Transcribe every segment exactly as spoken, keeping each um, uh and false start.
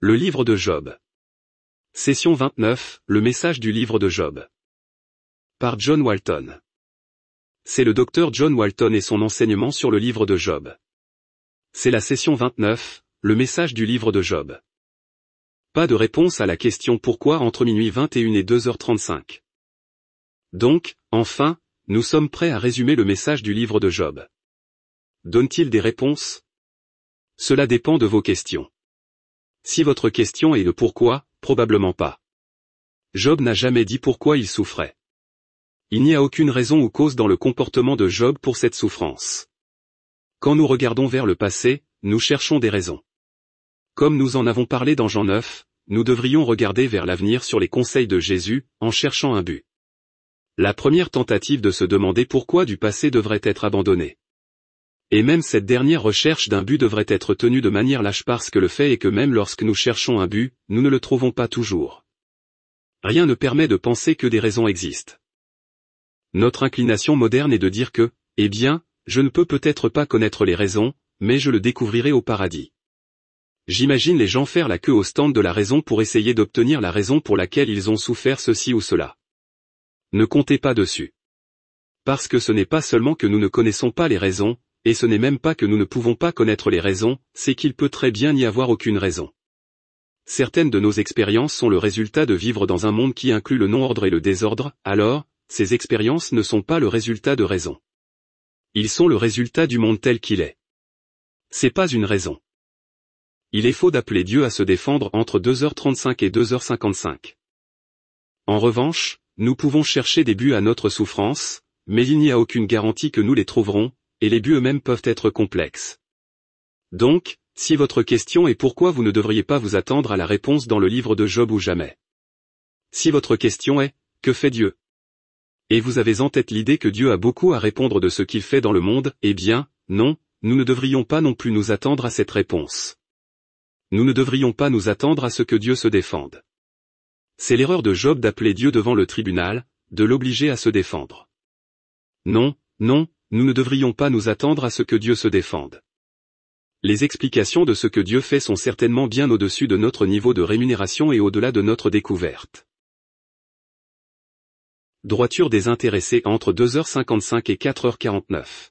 Le livre de Job. Session vingt-neuf, le message du livre de Job. Par John Walton. C'est le docteur John Walton et son enseignement sur le livre de Job. C'est la session vingt-neuf, le message du livre de Job. Pas de réponse à la question pourquoi entre minuit vingt et une et deux heures trente-cinq. Donc, enfin, nous sommes prêts à résumer le message du livre de Job. Donne-t-il des réponses? Cela dépend de vos questions. Si votre question est le pourquoi, probablement pas. Job n'a jamais dit pourquoi il souffrait. Il n'y a aucune raison ou cause dans le comportement de Job pour cette souffrance. Quand nous regardons vers le passé, nous cherchons des raisons. Comme nous en avons parlé dans Jean neuf, nous devrions regarder vers l'avenir sur les conseils de Jésus, en cherchant un but. La première tentative de se demander pourquoi du passé devrait être abandonnée. Et même cette dernière recherche d'un but devrait être tenue de manière lâche parce que le fait est que même lorsque nous cherchons un but, nous ne le trouvons pas toujours. Rien ne permet de penser que des raisons existent. Notre inclination moderne est de dire que, eh bien, je ne peux peut-être pas connaître les raisons, mais je le découvrirai au paradis. J'imagine les gens faire la queue au stand de la raison pour essayer d'obtenir la raison pour laquelle ils ont souffert ceci ou cela. Ne comptez pas dessus. Parce que ce n'est pas seulement que nous ne connaissons pas les raisons, et ce n'est même pas que nous ne pouvons pas connaître les raisons, c'est qu'il peut très bien n'y avoir aucune raison. Certaines de nos expériences sont le résultat de vivre dans un monde qui inclut le non-ordre et le désordre, alors, ces expériences ne sont pas le résultat de raisons. Ils sont le résultat du monde tel qu'il est. C'est pas une raison. Il est faux d'appeler Dieu à se défendre entre deux heures trente-cinq et deux heures cinquante-cinq. En revanche, nous pouvons chercher des buts à notre souffrance, mais il n'y a aucune garantie que nous les trouverons, et les buts eux-mêmes peuvent être complexes. Donc, si votre question est pourquoi vous ne devriez pas vous attendre à la réponse dans le livre de Job ou jamais. Si votre question est, que fait Dieu? Et vous avez en tête l'idée que Dieu a beaucoup à répondre de ce qu'il fait dans le monde, eh bien, non, nous ne devrions pas non plus nous attendre à cette réponse. Nous ne devrions pas nous attendre à ce que Dieu se défende. C'est l'erreur de Job d'appeler Dieu devant le tribunal, de l'obliger à se défendre. Non, non, nous ne devrions pas nous attendre à ce que Dieu se défende. Les explications de ce que Dieu fait sont certainement bien au-dessus de notre niveau de rémunération et au-delà de notre découverte. Droiture désintéressée entre deux heures cinquante-cinq et quatre heures quarante-neuf.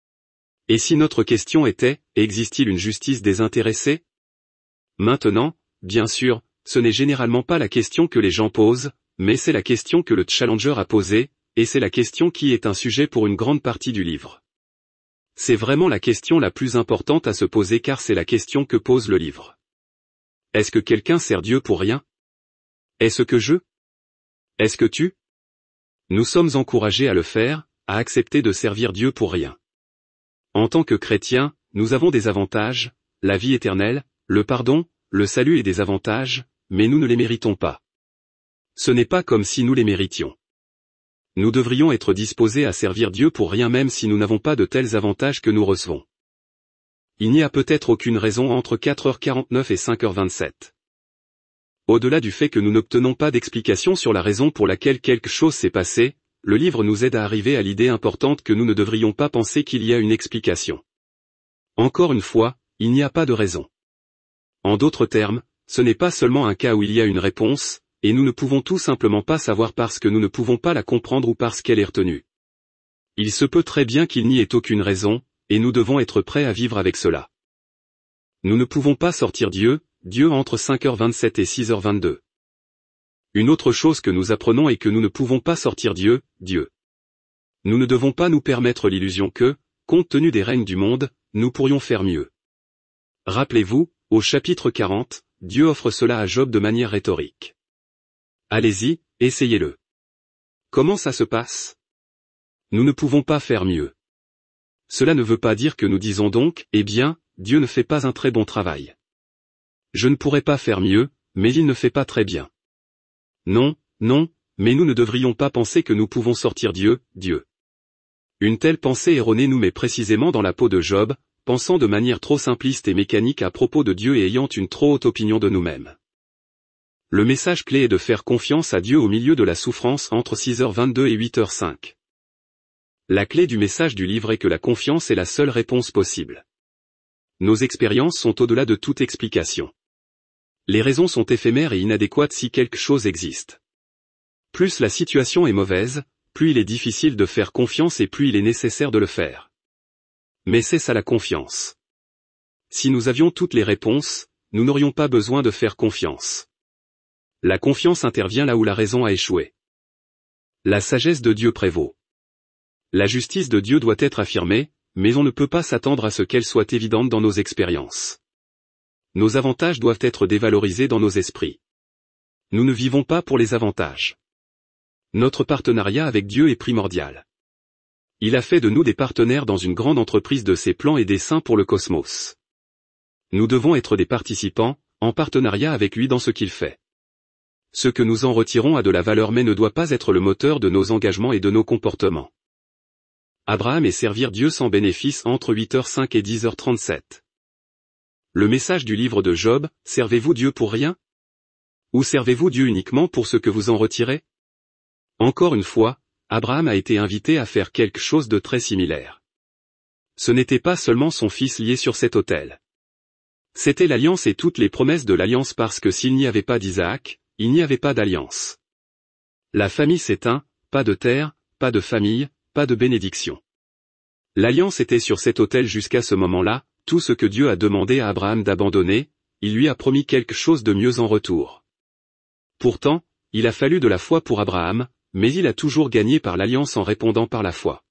Et si notre question était, existe-t-il une justice désintéressée? Maintenant, bien sûr, ce n'est généralement pas la question que les gens posent, mais c'est la question que le challenger a posée, et c'est la question qui est un sujet pour une grande partie du livre. C'est vraiment la question la plus importante à se poser car c'est la question que pose le livre. Est-ce que quelqu'un sert Dieu pour rien? Est-ce que je? Est-ce que tu? Nous sommes encouragés à le faire, à accepter de servir Dieu pour rien. En tant que chrétiens, nous avons des avantages, la vie éternelle, le pardon, le salut et des avantages, mais nous ne les méritons pas. Ce n'est pas comme si nous les méritions. Nous devrions être disposés à servir Dieu pour rien même si nous n'avons pas de tels avantages que nous recevons. Il n'y a peut-être aucune raison entre quatre heures quarante-neuf et cinq heures vingt-sept. Au-delà du fait que nous n'obtenons pas d'explication sur la raison pour laquelle quelque chose s'est passé, le livre nous aide à arriver à l'idée importante que nous ne devrions pas penser qu'il y a une explication. Encore une fois, il n'y a pas de raison. En d'autres termes, ce n'est pas seulement un cas où il y a une réponse, et nous ne pouvons tout simplement pas savoir parce que nous ne pouvons pas la comprendre ou parce qu'elle est retenue. Il se peut très bien qu'il n'y ait aucune raison, et nous devons être prêts à vivre avec cela. Nous ne pouvons pas sortir Dieu, Dieu entre cinq heures vingt-sept et six heures vingt-deux. Une autre chose que nous apprenons est que nous ne pouvons pas sortir Dieu, Dieu. Nous ne devons pas nous permettre l'illusion que, compte tenu des règnes du monde, nous pourrions faire mieux. Rappelez-vous, au chapitre quarante, Dieu offre cela à Job de manière rhétorique. Allez-y, essayez-le. Comment ça se passe? Nous ne pouvons pas faire mieux. Cela ne veut pas dire que nous disons donc, eh bien, Dieu ne fait pas un très bon travail. Je ne pourrais pas faire mieux, mais il ne fait pas très bien. Non, non, mais nous ne devrions pas penser que nous pouvons sortir Dieu, Dieu. Une telle pensée erronée nous met précisément dans la peau de Job, pensant de manière trop simpliste et mécanique à propos de Dieu et ayant une trop haute opinion de nous-mêmes. Le message clé est de faire confiance à Dieu au milieu de la souffrance entre six heures vingt-deux et huit heures cinq. La clé du message du livre est que la confiance est la seule réponse possible. Nos expériences sont au-delà de toute explication. Les raisons sont éphémères et inadéquates si quelque chose existe. Plus la situation est mauvaise, plus il est difficile de faire confiance et plus il est nécessaire de le faire. Mais c'est ça la confiance. Si nous avions toutes les réponses, nous n'aurions pas besoin de faire confiance. La confiance intervient là où la raison a échoué. La sagesse de Dieu prévaut. La justice de Dieu doit être affirmée, mais on ne peut pas s'attendre à ce qu'elle soit évidente dans nos expériences. Nos avantages doivent être dévalorisés dans nos esprits. Nous ne vivons pas pour les avantages. Notre partenariat avec Dieu est primordial. Il a fait de nous des partenaires dans une grande entreprise de ses plans et desseins pour le cosmos. Nous devons être des participants, en partenariat avec lui dans ce qu'il fait. Ce que nous en retirons a de la valeur mais ne doit pas être le moteur de nos engagements et de nos comportements. Abraham et servir Dieu sans bénéfice entre huit heures cinq et dix heures trente-sept. Le message du livre de Job, servez-vous Dieu pour rien? Ou servez-vous Dieu uniquement pour ce que vous en retirez? Encore une fois, Abraham a été invité à faire quelque chose de très similaire. Ce n'était pas seulement son fils lié sur cet autel. C'était l'alliance et toutes les promesses de l'alliance parce que s'il n'y avait pas d'Isaac, il n'y avait pas d'alliance. La famille s'éteint, pas de terre, pas de famille, pas de bénédiction. L'alliance était sur cet autel jusqu'à ce moment-là, tout ce que Dieu a demandé à Abraham d'abandonner, il lui a promis quelque chose de mieux en retour. Pourtant, il a fallu de la foi pour Abraham, mais il a toujours gagné par l'alliance en répondant par la foi.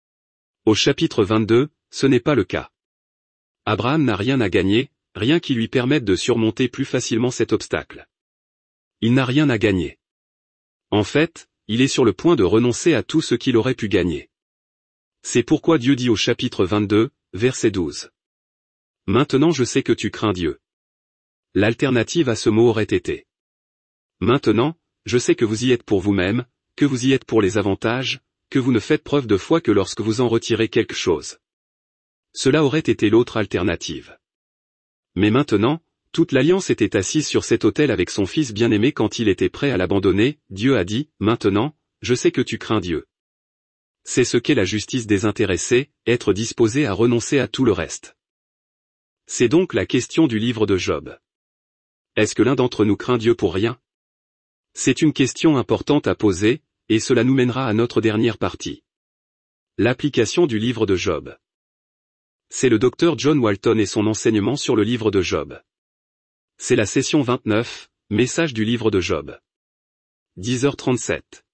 Au chapitre vingt-deux, ce n'est pas le cas. Abraham n'a rien à gagner, rien qui lui permette de surmonter plus facilement cet obstacle. Il n'a rien à gagner. En fait, il est sur le point de renoncer à tout ce qu'il aurait pu gagner. C'est pourquoi Dieu dit au chapitre vingt-deux, verset douze. Maintenant je sais que tu crains Dieu. L'alternative à ce mot aurait été. Maintenant, je sais que vous y êtes pour vous-même, que vous y êtes pour les avantages, que vous ne faites preuve de foi que lorsque vous en retirez quelque chose. Cela aurait été l'autre alternative. Mais maintenant, toute l'alliance était assise sur cet autel avec son fils bien-aimé quand il était prêt à l'abandonner, Dieu a dit, maintenant, je sais que tu crains Dieu. C'est ce qu'est la justice désintéressée, être disposé à renoncer à tout le reste. C'est donc la question du livre de Job. Est-ce que l'un d'entre nous craint Dieu pour rien? C'est une question importante à poser, et cela nous mènera à notre dernière partie. L'application du livre de Job. C'est le docteur John Walton et son enseignement sur le livre de Job. C'est la session vingt-neuf, message du livre de Job. dix heures trente-sept.